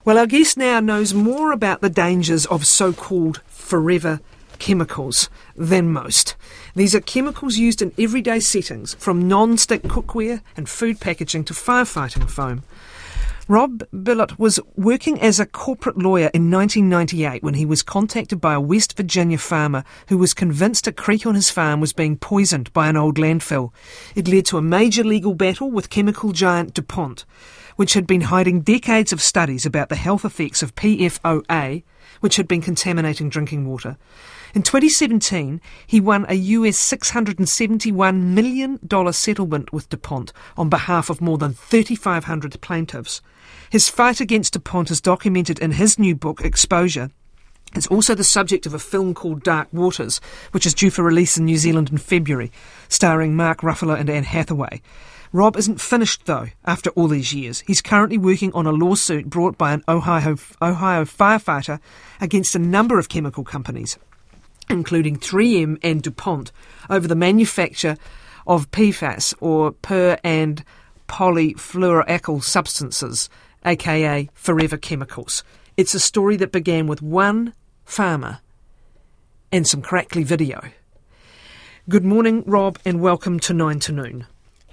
Well, our guest now knows more about the dangers of so-called forever chemicals than most. These are chemicals used in everyday settings, from non-stick cookware and food packaging to firefighting foam. Rob Billett was working as a corporate lawyer in 1998 when he was contacted by a West Virginia farmer who was convinced a creek on his farm was being poisoned by an old landfill. It led to a major legal battle with chemical giant DuPont, which had been hiding decades of studies about the health effects of PFOA, which had been contaminating drinking water. In 2017, he won a US $671 million settlement with DuPont on behalf of more than 3,500 plaintiffs. His fight against DuPont is documented in his new book, Exposure. It's also the subject of a film called Dark Waters, which is due for release in New Zealand in February, starring Mark Ruffalo and Anne Hathaway. Rob isn't finished, though, after all these years. He's currently working on a lawsuit brought by an Ohio firefighter against a number of chemical companies, including 3M and DuPont, over the manufacture of PFAS, or per- and polyfluoroalkyl substances, aka forever chemicals. It's a story that began with one farmer and some crackly video. Good morning, Rob, and welcome to 9 to Noon.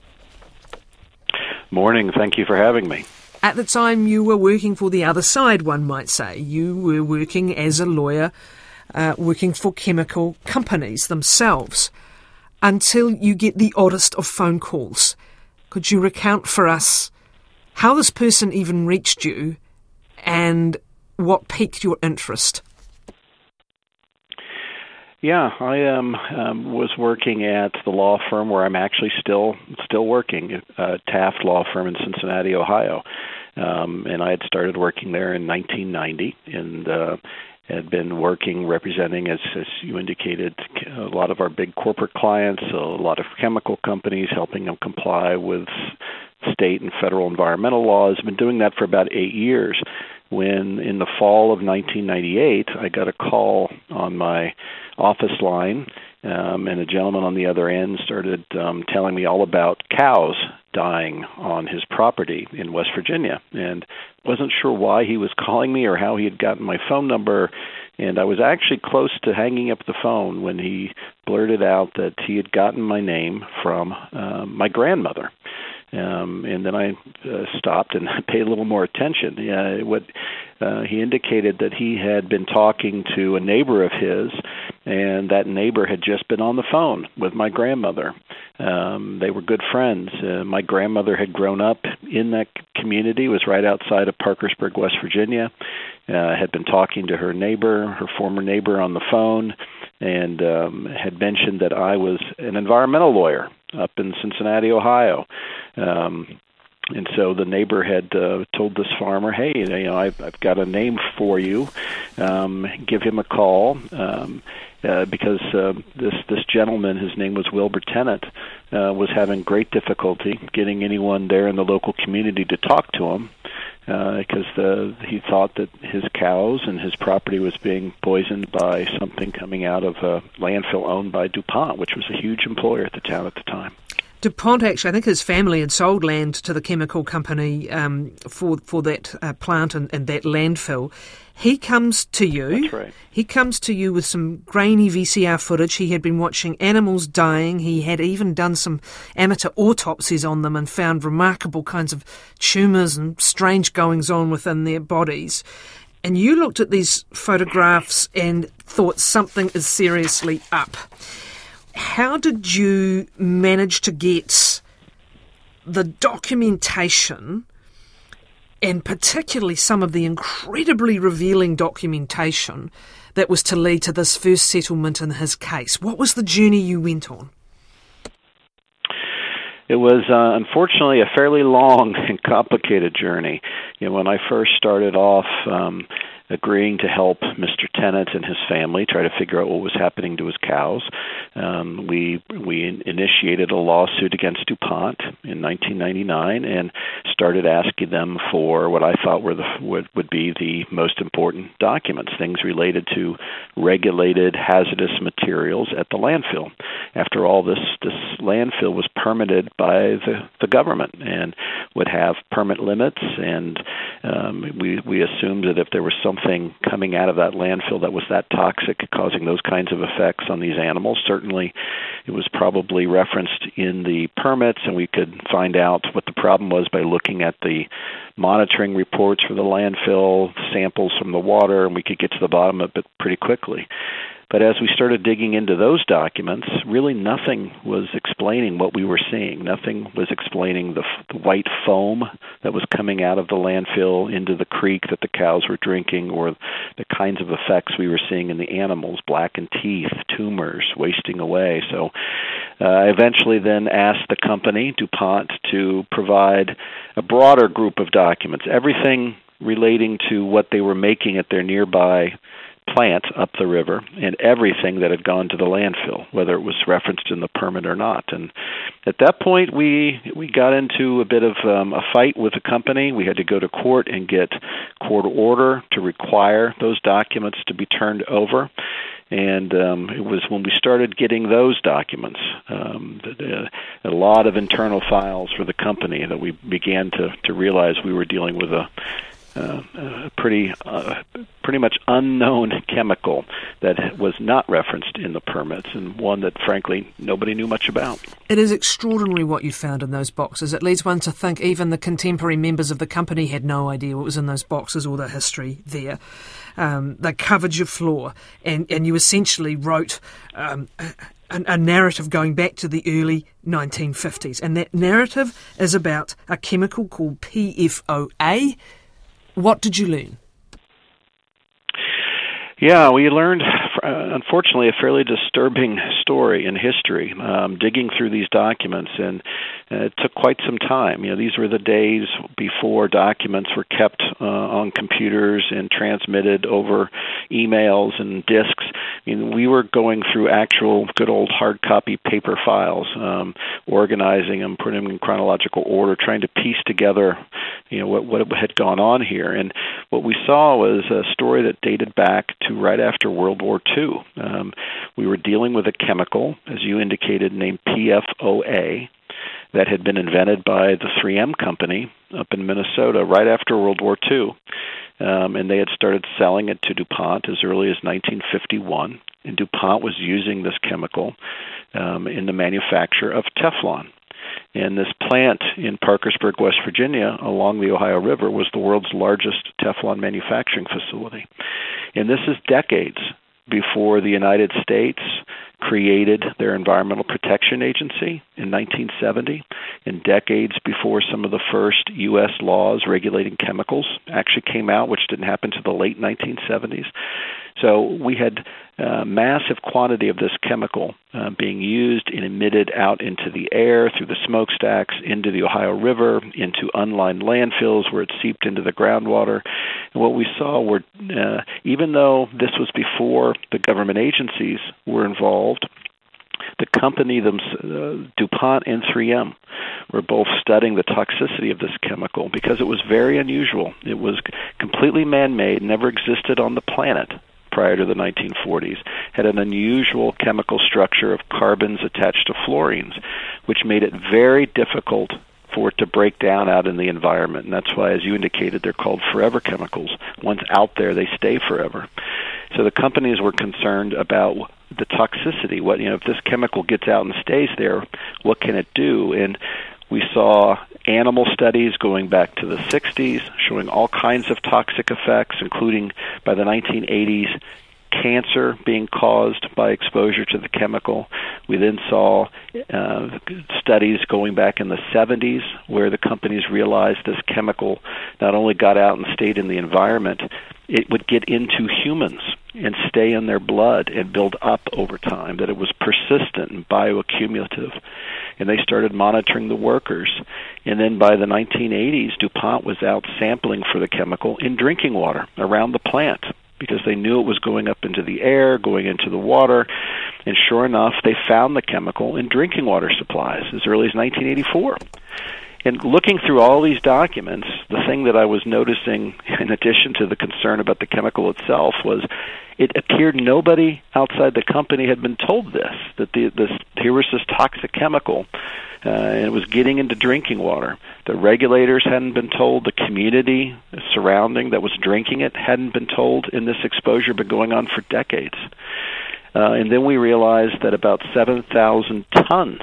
Morning. Thank you for having me. At the time, you were working for the other side, one might say. You were working as a lawyer, working for chemical companies themselves, until you get the oddest of phone calls. Could you recount for us how this person even reached you and what piqued your interest? Yeah, I was working at the law firm where I'm actually still working, Taft Law Firm in Cincinnati, Ohio. And I had started working there in 1990 and had been working representing, as you indicated, a lot of our big corporate clients, a lot of chemical companies, helping them comply with state and federal environmental laws. I've been doing that for about 8 years. When in the fall of 1998, I got a call on my office line, and a gentleman on the other end started telling me all about cows dying on his property in West Virginia, and wasn't sure why he was calling me or how he had gotten my phone number, and I was actually close to hanging up the phone when he blurted out that he had gotten my name from my grandmother. And then I stopped and paid a little more attention. He indicated that he had been talking to a neighbor of his, and that neighbor had just been on the phone with my grandmother. They were good friends. My grandmother had grown up in that community, was right outside of Parkersburg, West Virginia, had been talking to her neighbor, her former neighbor, on the phone, and had mentioned that I was an environmental lawyer up in Cincinnati, Ohio. And so the neighbor had told this farmer, hey, I've got a name for you. Give him a call because this gentleman, his name was Wilbur Tennant, was having great difficulty getting anyone there in the local community to talk to him because he thought that his cows and his property was being poisoned by something coming out of a landfill owned by DuPont, which was a huge employer at the town at the time. DuPont, actually, I think his family had sold land to the chemical company for that plant and that landfill. He comes to you. That's right. He comes to you with some grainy VCR footage. He had been watching animals dying. He had even done some amateur autopsies on them and found remarkable kinds of tumours and strange goings-on within their bodies. And you looked at these photographs and thought something is seriously up. How did you manage to get the documentation, and particularly some of the incredibly revealing documentation that was to lead to this first settlement in his case? What was the journey you went on? It was, unfortunately, a fairly long and complicated journey. When I first started off, agreeing to help Mr. Tennant and his family try to figure out what was happening to his cows. We initiated a lawsuit against DuPont in 1999 and started asking them for what I thought would be the most important documents, things related to regulated hazardous materials at the landfill. After all, this landfill was permitted by the government and would have permit limits, and we assumed that if there was something coming out of that landfill that was that toxic, causing those kinds of effects on these animals, certainly it was probably referenced in the permits, and we could find out what the problem was by looking at the monitoring reports for the landfill, samples from the water, and we could get to the bottom of it pretty quickly. But as we started digging into those documents, really nothing was explaining what we were seeing. Nothing was explaining the white foam that was coming out of the landfill into the creek that the cows were drinking, or the kinds of effects we were seeing in the animals, blackened teeth, tumors, wasting away. So I eventually then asked the company, DuPont, to provide a broader group of documents, everything relating to what they were making at their nearby plant up the river, and everything that had gone to the landfill, whether it was referenced in the permit or not. And at that point, we got into a bit of a fight with the company. We had to go to court and get court order to require those documents to be turned over. And it was when we started getting those documents, a lot of internal files for the company, that we began to realize we were dealing with a pretty much unknown chemical that was not referenced in the permits, and one that, frankly, nobody knew much about. It is extraordinary what you found in those boxes. It leads one to think even the contemporary members of the company had no idea what was in those boxes or the history there. They covered your floor, and you essentially wrote a narrative going back to the early 1950s. And that narrative is about a chemical called PFOA. What did you learn? Yeah, we learned, unfortunately, a fairly disturbing story in history, digging through these documents, and it took quite some time. These were the days before documents were kept on computers and transmitted over emails and disks. We were going through actual good old hard copy paper files, organizing them, putting them in chronological order, trying to piece together what had gone on here. And what we saw was a story that dated back to right after World War II. We were dealing with a chemical, as you indicated, named PFOA, that had been invented by the 3M company up in Minnesota right after World War II. And they had started selling it to DuPont as early as 1951. And DuPont was using this chemical in the manufacture of Teflon. And this plant in Parkersburg, West Virginia, along the Ohio River, was the world's largest Teflon manufacturing facility. And this is decades before the United States created their Environmental Protection Agency in 1970, and decades before some of the first U.S. laws regulating chemicals actually came out, which didn't happen to the late 1970s. So we had a massive quantity of this chemical being used and emitted out into the air through the smokestacks, into the Ohio River, into unlined landfills where it seeped into the groundwater. And what we saw were, even though this was before the government agencies were involved, the company, DuPont and 3M, were both studying the toxicity of this chemical because it was very unusual. It was completely man-made, never existed on the planet prior to the 1940s, had an unusual chemical structure of carbons attached to fluorines, which made it very difficult for it to break down out in the environment. And that's why, as you indicated, they're called forever chemicals. Once out there, they stay forever. So the companies were concerned about the toxicity. If this chemical gets out and stays there, what can it do? And we saw animal studies going back to the 60s showing all kinds of toxic effects, including by the 1980s, cancer being caused by exposure to the chemical. We then saw studies going back in the 70s where the companies realized this chemical not only got out and stayed in the environment, it would get into humans and stay in their blood and build up over time, that it was persistent and bioaccumulative. and they started monitoring the workers. And then by the 1980s, DuPont was out sampling for the chemical in drinking water around the plant, because they knew it was going up into the air, going into the water, and sure enough, they found the chemical in drinking water supplies as early as 1984. And looking through all these documents, the thing that I was noticing, in addition to the concern about the chemical itself, was it appeared nobody outside the company had been told this, that here was this toxic chemical, and it was getting into drinking water. The regulators hadn't been told. The community surrounding that was drinking it hadn't been told, and this exposure had been going on for decades. And then we realized that about 7,000 tons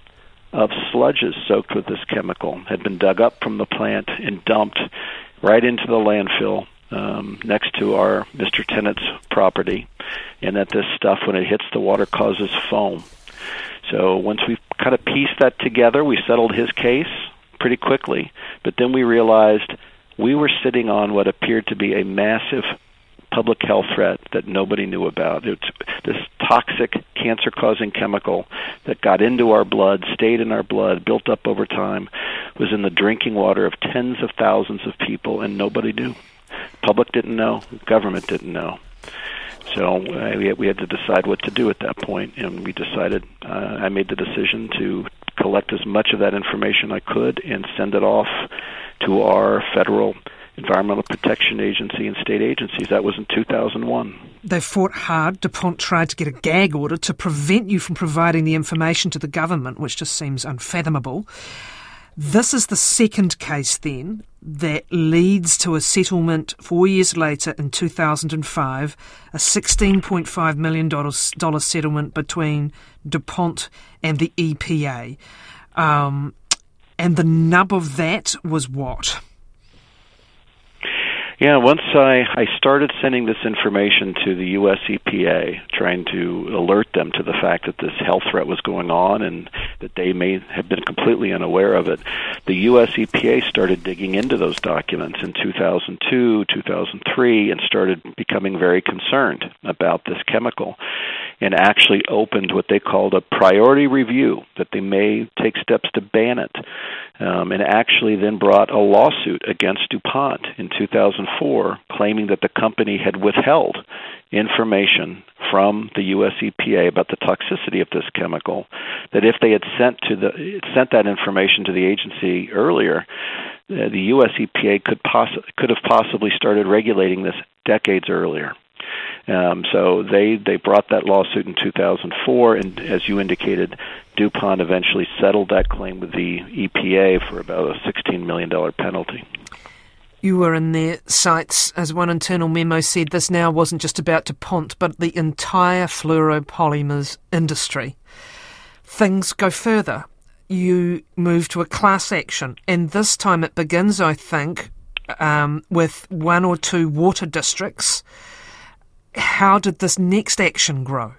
of sludges soaked with this chemical had been dug up from the plant and dumped right into the landfill next to our Mr. Tennett's property, and that this stuff, when it hits the water, causes foam. So once we kind of pieced that together, we settled his case pretty quickly, but then we realized we were sitting on what appeared to be a massive public health threat that nobody knew about. It's this toxic, cancer-causing chemical that got into our blood, stayed in our blood, built up over time, was in the drinking water of tens of thousands of people, and nobody knew. Public didn't know. Government didn't know. So we had to decide what to do at that point, and we decided, I made the decision to collect as much of that information I could and send it off to our federal Environmental Protection Agency and state agencies. That was in 2001. They fought hard. DuPont tried to get a gag order to prevent you from providing the information to the government, which just seems unfathomable. This is the second case, then, that leads to a settlement 4 years later in 2005, a $16.5 million settlement between DuPont and the EPA. And the nub of that was what? Yeah, once I started sending this information to the U.S. EPA, trying to alert them to the fact that this health threat was going on and that they may have been completely unaware of it, the U.S. EPA started digging into those documents in 2002, 2003, and started becoming very concerned about this chemical, and actually opened what they called a priority review, that they may take steps to ban it, and actually then brought a lawsuit against DuPont in 2004, claiming that the company had withheld information from the U.S. EPA about the toxicity of this chemical, that if they had sent that information to the agency earlier, the U.S. EPA could have possibly started regulating this decades earlier. So they brought that lawsuit in 2004, and as you indicated, DuPont eventually settled that claim with the EPA for about a $16 million penalty. You were in their sights. As one internal memo said, this now wasn't just about DuPont, but the entire fluoropolymers industry. Things go further. You move to a class action, and this time it begins, I think, with one or two water districts. How did this next action grow?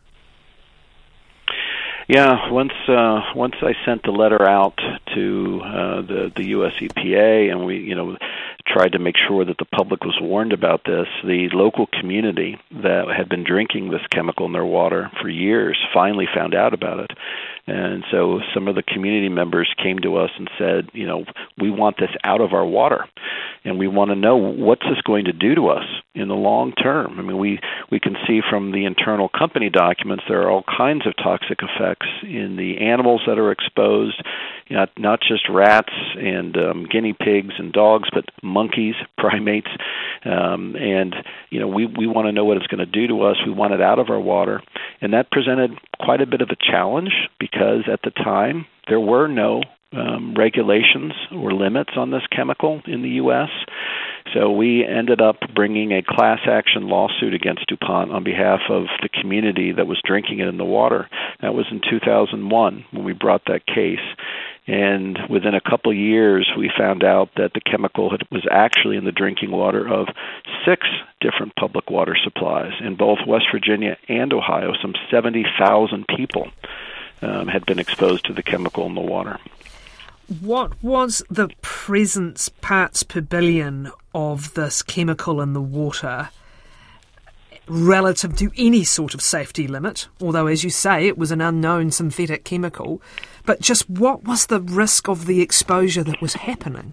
Yeah, once I sent the letter out to the U.S. EPA, and we tried to make sure that the public was warned about this, the local community that had been drinking this chemical in their water for years finally found out about it. And so some of the community members came to us and said, we want this out of our water, and we want to know what's this going to do to us in the long term. I mean, we can see from the internal company documents there are all kinds of toxic effects in the animals that are exposed, not just rats and guinea pigs and dogs, but monkeys, primates, and we want to know what it's going to do to us. We want it out of our water, and that presented quite a bit of a challenge because at the time there were no regulations or limits on this chemical in the U.S. So we ended up bringing a class action lawsuit against DuPont on behalf of the community that was drinking it in the water. That was in 2001 when we brought that case. And within a couple of years, we found out that the chemical was actually in the drinking water of 6 different public water supplies in both West Virginia and Ohio. Some 70,000 people had been exposed to the chemical in the water. What was the presence parts per billion of this chemical in the water? relative to any sort of safety limit, although, as you say, it was an unknown synthetic chemical. But just what was the risk of the exposure that was happening?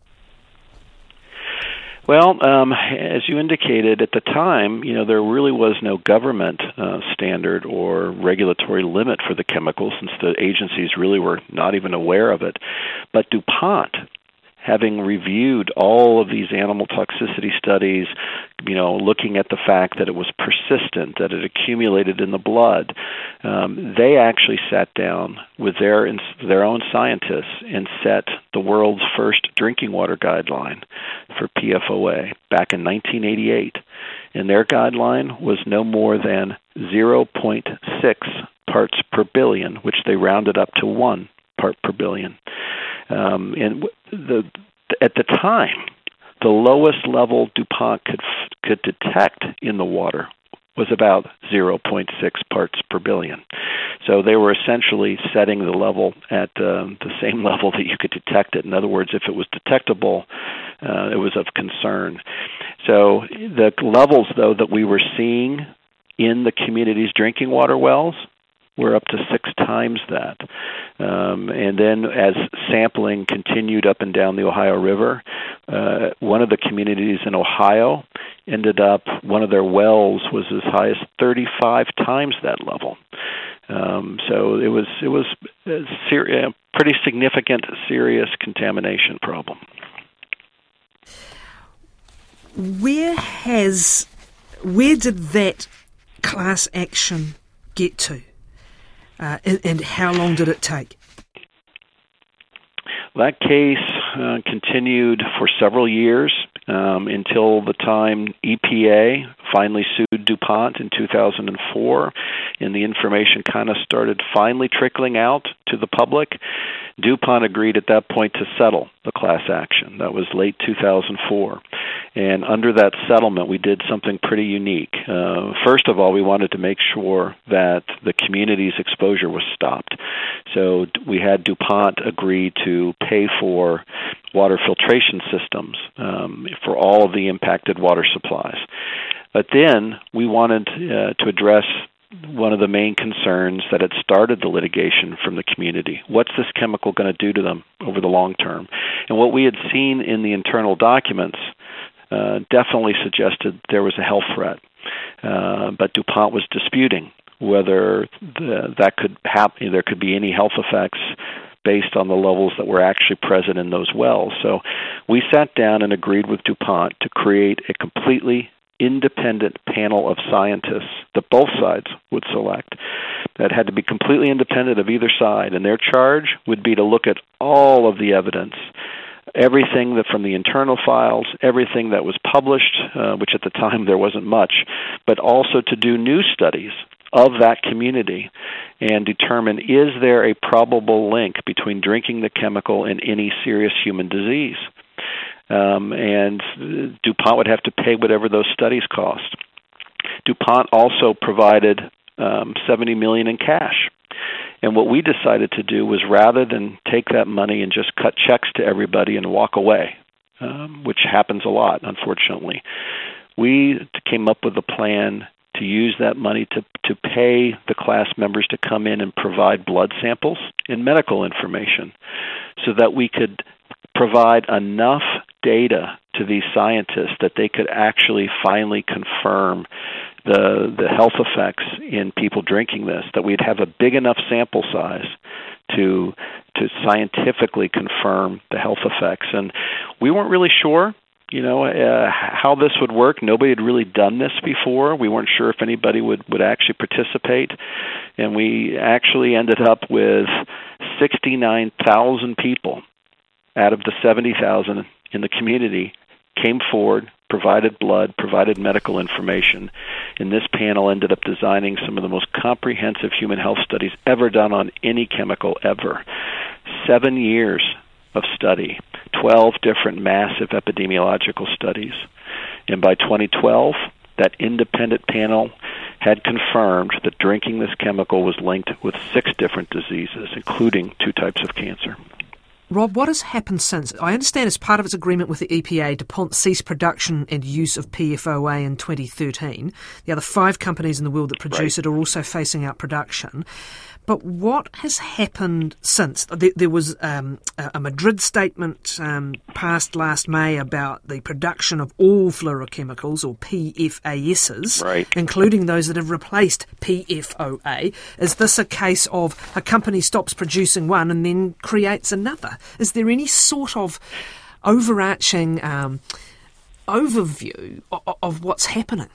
Well, as you indicated, at the time, there really was no government standard or regulatory limit for the chemical, since the agencies really were not even aware of it. But DuPont, having reviewed all of these animal toxicity studies, looking at the fact that it was persistent, that it accumulated in the blood, they actually sat down with their own scientists and set the world's first drinking water guideline for PFOA back in 1988. And their guideline was no more than 0.6 parts per billion, which they rounded up to 1 part per billion. At the time, the lowest level DuPont could detect in the water was about 0.6 parts per billion. So they were essentially setting the level at the same level that you could detect it. In other words, if it was detectable, it was of concern. So the levels, though, that we were seeing in the community's drinking water wells were up to 6 times that. And then as sampling continued up and down the Ohio River, one of the communities in Ohio ended up, one of their wells was as high as 35 times that level. So it was a pretty significant, serious contamination problem. Where did that class action get to? And how long did it take? That case continued for several years until the time EPA finally sued DuPont in 2004, and the information kind of started finally trickling out to the public. DuPont agreed at that point to settle the class action. That was late 2004. And under that settlement, we did something pretty unique. First of all, we wanted to make sure that the community's exposure was stopped. So we had DuPont agree to pay for water filtration systems for all of the impacted water supplies. But then we wanted to address one of the main concerns that had started the litigation from the community. What's this chemical going to do to them over the long term? And what we had seen in the internal documents definitely suggested there was a health threat. But DuPont was disputing whether that could happen. There could be any health effects based on the levels that were actually present in those wells. So we sat down and agreed with DuPont to create a completely independent panel of scientists that both sides would select that had to be completely independent of either side, and their charge would be to look at all of the evidence, everything that from the internal files, everything that was published, which at the time there wasn't much, but also to do new studies of that community and determine, is there a probable link between drinking the chemical and any serious human disease? And DuPont would have to pay whatever those studies cost. DuPont also provided $70 million in cash. And what we decided to do was, rather than take that money and just cut checks to everybody and walk away, which happens a lot, unfortunately, we came up with a plan to use that money to pay the class members to come in and provide blood samples and medical information so that we could provide enough data to these scientists that they could actually finally confirm the health effects in people drinking this, that we'd have a big enough sample size to scientifically confirm the health effects. And we weren't really sure, how this would work. Nobody had really done this before. We weren't sure if anybody would actually participate. And we actually ended up with 69,000 people out of the 70,000 in the community came forward, provided blood, provided medical information, and this panel ended up designing some of the most comprehensive human health studies ever done on any chemical ever. 7 years of study, 12 different massive epidemiological studies. And by 2012, that independent panel had confirmed that drinking this chemical was linked with 6 different diseases, including 2 types of cancer. Rob, what has happened since? I understand as part of its agreement with the EPA, DuPont ceased production and use of PFOA in 2013. The other 5 companies in the world that produce it are also phasing out production. But what has happened since? There was a Madrid statement passed last May about the production of all fluorochemicals, or PFASs, including those that have replaced PFOA. Is this a case of a company stops producing one and then creates another? Is there any sort of overarching overview of what's happening?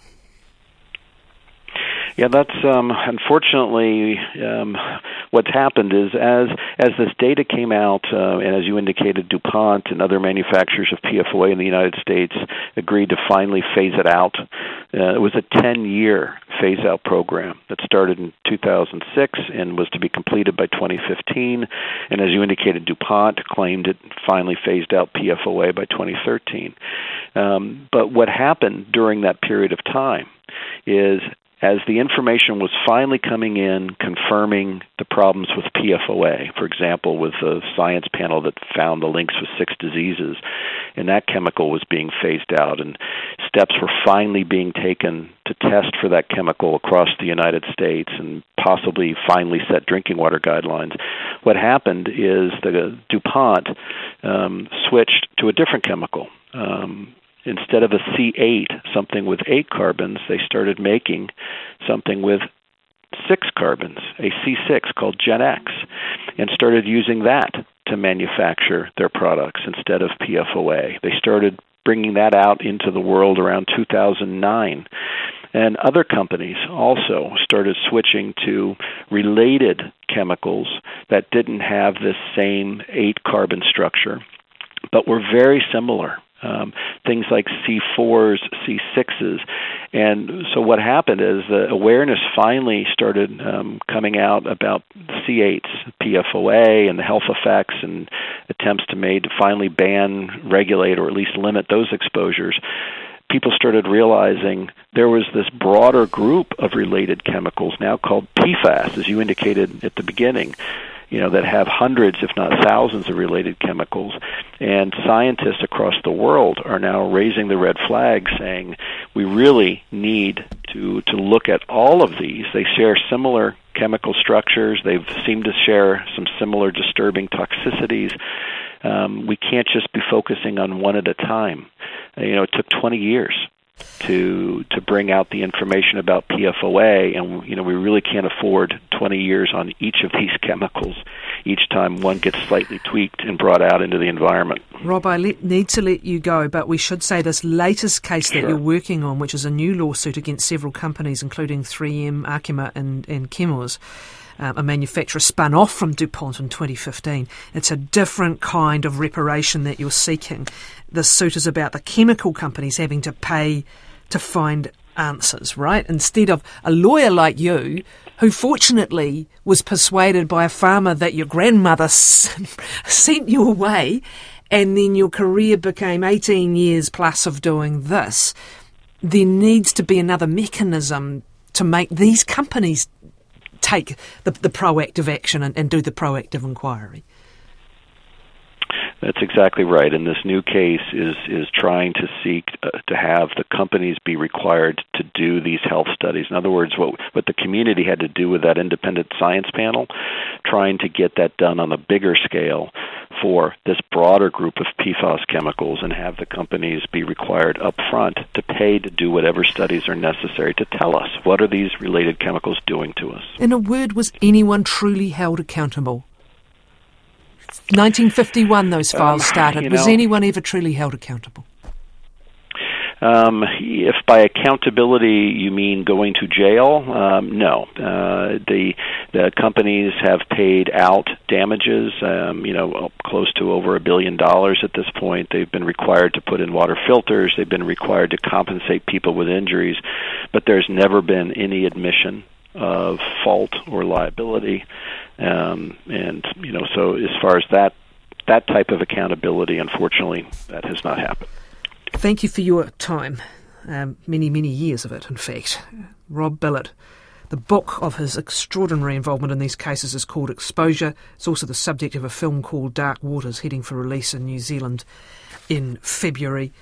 Yeah, that's unfortunately what's happened is as this data came out, and as you indicated, DuPont and other manufacturers of PFOA in the United States agreed to finally phase it out. It was a 10-year phase-out program that started in 2006 and was to be completed by 2015. And as you indicated, DuPont claimed it finally phased out PFOA by 2013. But what happened during that period of time is, as the information was finally coming in confirming the problems with PFOA, for example, with the science panel that found the links with 6 diseases, and that chemical was being phased out, and steps were finally being taken to test for that chemical across the United States and possibly finally set drinking water guidelines. What happened is the DuPont switched to a different chemical. Instead of a C8, something with 8 carbons, they started making something with 6 carbons, a C6 called Gen X, and started using that to manufacture their products instead of PFOA. They started bringing that out into the world around 2009. And other companies also started switching to related chemicals that didn't have this same 8-carbon structure, but were very similar. Things like C4s, C6s. And so what happened is the awareness finally started coming out about C8s, PFOA, and the health effects, and attempts to finally ban, regulate, or at least limit those exposures. People started realizing there was this broader group of related chemicals now called PFAS, as you indicated at the beginning, that have hundreds, if not thousands, of related chemicals. And scientists across the world are now raising the red flag, saying we really need to look at all of these. They share similar chemical structures. They seem to share some similar disturbing toxicities. We can't just be focusing on one at a time. It took 20 years to bring out the information about PFOA, and we really can't afford 20 years on each of these chemicals. Each time one gets slightly tweaked and brought out into the environment. Rob, I need to let you go, but we should say this latest case that you're working on, which is a new lawsuit against several companies, including 3M, Arkema, and Chemours, a manufacturer spun off from DuPont in 2015. It's a different kind of reparation that you're seeking. This suit is about the chemical companies having to pay to find answers, right? Instead of a lawyer like you, who fortunately was persuaded by a farmer that your grandmother sent you away, and then your career became 18 years plus of doing this. There needs to be another mechanism to make these companies take the proactive action and do the proactive inquiry. That's exactly right. And this new case is trying to seek to have the companies be required to do these health studies. In other words, what the community had to do with that independent science panel, trying to get that done on a bigger scale for this broader group of PFAS chemicals, and have the companies be required up front to pay to do whatever studies are necessary to tell us what are these related chemicals doing to us. In a word, was anyone truly held accountable? 1951 those files started. Was anyone ever truly held accountable? If by accountability you mean going to jail, no. The companies have paid out damages, close to over $1 billion at this point. They've been required to put in water filters. They've been required to compensate people with injuries, but there's never been any admission of fault or liability. So as far as that type of accountability, unfortunately, that has not happened. Thank you for your time. Many, many years of it, in fact. Rob Billett, The book of his extraordinary involvement in these cases is called Exposure. It's also the subject of a film called Dark Waters, heading for release in New Zealand in February.